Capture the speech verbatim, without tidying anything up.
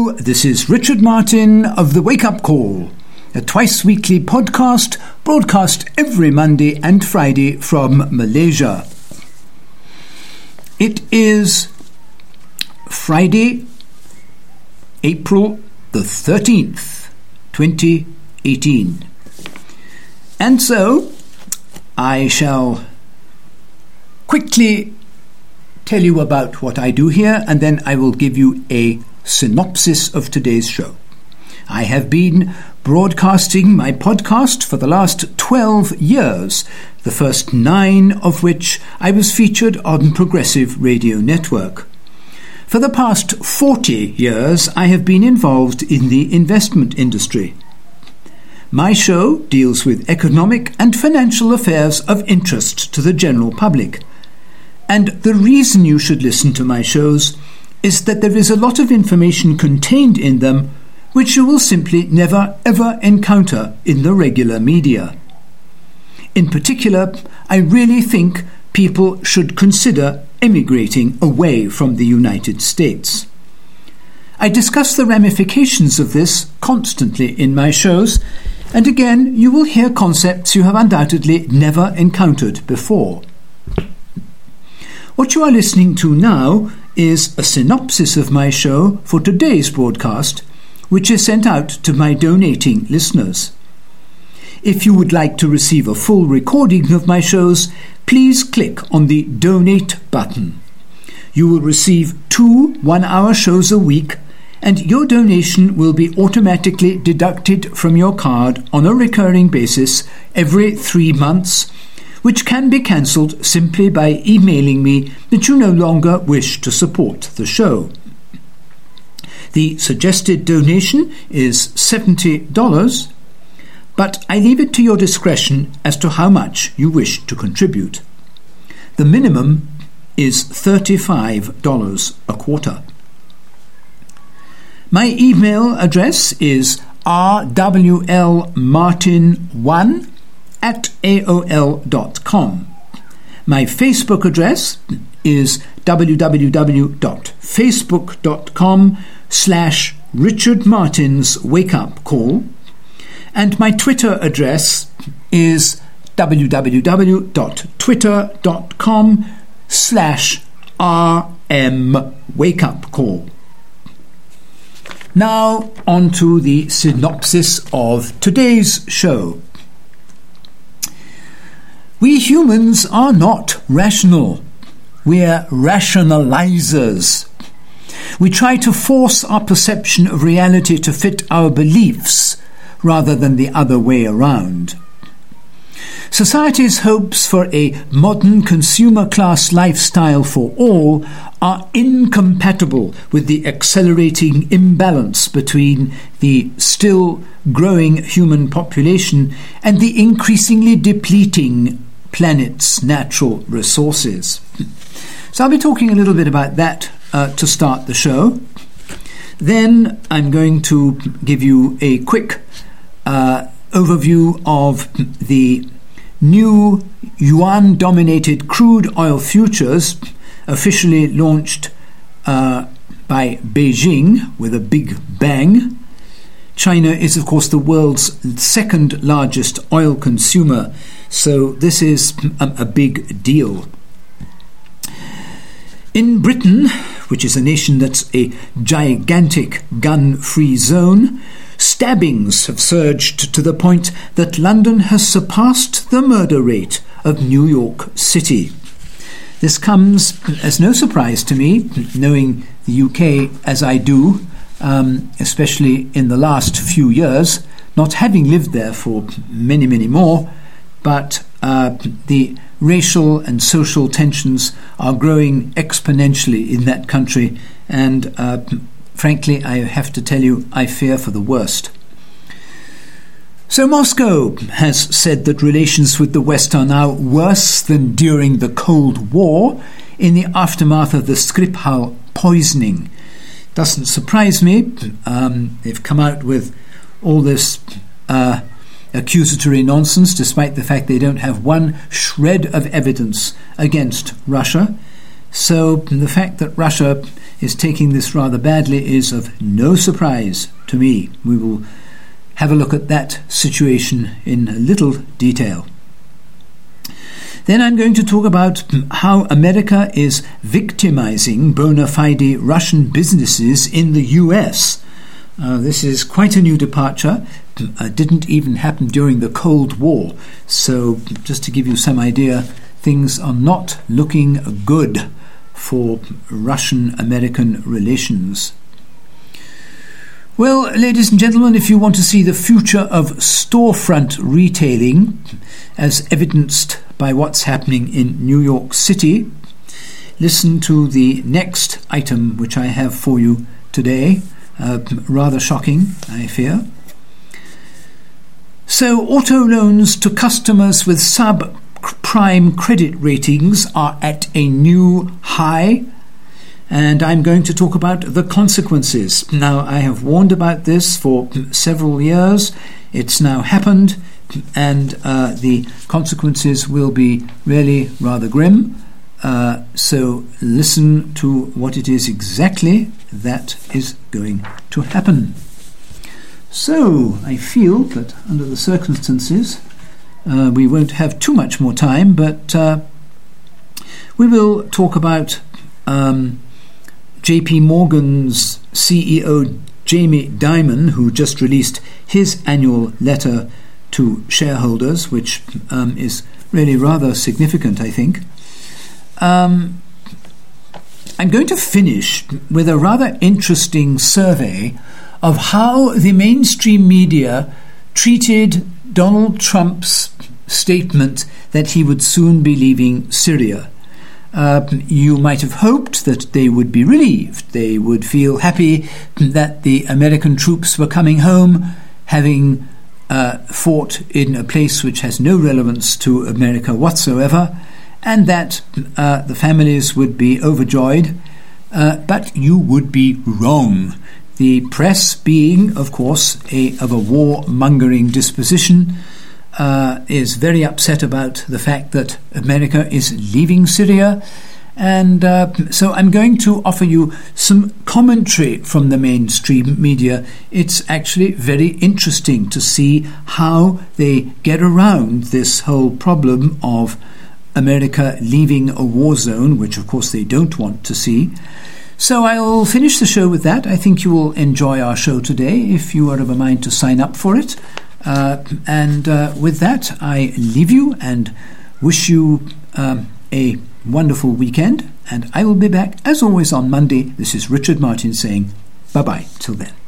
Hello, this is Richard Martin of The Wake Up Call, a twice-weekly podcast broadcast every Monday and Friday from Malaysia. It is Friday, April the thirteenth, twenty eighteen. And so, I shall quickly tell you about what I do here, and then I will give you a synopsis of today's show. I have been broadcasting my podcast for the last twelve years, the first nine of which I was featured on Progressive Radio Network. For the past forty years, I have been involved in the investment industry. My show deals with economic and financial affairs of interest to the general public. And the reason you should listen to my shows is that there is a lot of information contained in them which you will simply never ever encounter in the regular media. In particular, I really think people should consider emigrating away from the United States. I discuss the ramifications of this constantly in my shows, and again you will hear concepts you have undoubtedly never encountered before. What you are listening to now is a synopsis of my show for today's broadcast, which is sent out to my donating listeners. If you would like to receive a full recording of my shows, please click on the Donate button. You will receive two one-hour shows a week, and your donation will be automatically deducted from your card on a recurring basis every three months, which can be cancelled simply by emailing me that you no longer wish to support the show. The suggested donation is seventy dollars, but I leave it to your discretion as to how much you wish to contribute. The minimum is thirty-five dollars a quarter. My email address is r w l martin one at a o l dot com. My Facebook address is w w w dot facebook dot com slash Richard Martin's Wake Up Call, and my Twitter address is w w w dot twitter dot com slash r m Wake Up Call. Now on to the synopsis of today's show. We humans are not rational. We're rationalizers. We try to force our perception of reality to fit our beliefs rather than the other way around. Society's hopes for a modern consumer class lifestyle for all are incompatible with the accelerating imbalance between the still growing human population and the increasingly depleting planet's natural resources. So I'll be talking a little bit about that uh, to start the show. Then I'm going to give you a quick uh, overview of the new yuan-dominated crude oil futures officially launched uh, by Beijing with a big bang. China is, of course, the world's second largest oil consumer, so this is a, a big deal. In Britain, which is a nation that's a gigantic gun-free zone, stabbings have surged to the point that London has surpassed the murder rate of New York City. This comes as no surprise to me, knowing the U K as I do, um, especially in the last few years, not having lived there for many, many more, but uh, the racial and social tensions are growing exponentially in that country, and uh, frankly, I have to tell you, I fear for the worst. So Moscow has said that relations with the West are now worse than during the Cold War in the aftermath of the Skripal poisoning. Doesn't surprise me. Um, they've come out with all this uh, accusatory nonsense, despite the fact they don't have one shred of evidence against Russia. So the fact that Russia is taking this rather badly is of no surprise to me. We will have a look at that situation in a little detail. Then I'm going to talk about how America is victimizing bona fide Russian businesses in the U S. Uh, this is quite a new departure. Uh, didn't even happen during the Cold War. So just to give you some idea, things are not looking good for Russian-American relations. Well, ladies and gentlemen, if you want to see the future of storefront retailing, as evidenced by what's happening in New York City, listen to the next item which I have for you today. Uh, rather shocking, I fear. So, auto loans to customers with subprime credit ratings are at a new high, and I'm going to talk about the consequences. Now, I have warned about this for several years. It's now happened, and uh, the consequences will be really rather grim. Uh, so listen to what it is exactly that is going to happen. So I feel that under the circumstances uh, we won't have too much more time, but uh, we will talk about um, J P Morgan's C E O Jamie Dimon, who just released his annual letter to shareholders, which um, is really rather significant, I think. Um, I'm going to finish with a rather interesting survey of how the mainstream media treated Donald Trump's statement that he would soon be leaving Syria. Uh, you might have hoped that they would be relieved. They would feel happy that the American troops were coming home, having uh, fought in a place which has no relevance to America whatsoever, and that uh, the families would be overjoyed, uh, but you would be wrong. The press, being, of course, a, of a war-mongering disposition, uh, is very upset about the fact that America is leaving Syria, and uh, so I'm going to offer you some commentary from the mainstream media. It's actually very interesting to see how they get around this whole problem of America leaving a war zone, which of course they don't want to see. So I'll finish the show with that. I think you will enjoy our show today if you are of a mind to sign up for it. Uh, and uh, with that, I leave you and wish you um, a wonderful weekend. And I will be back, as always, on Monday. This is Richard Martin saying bye-bye till then.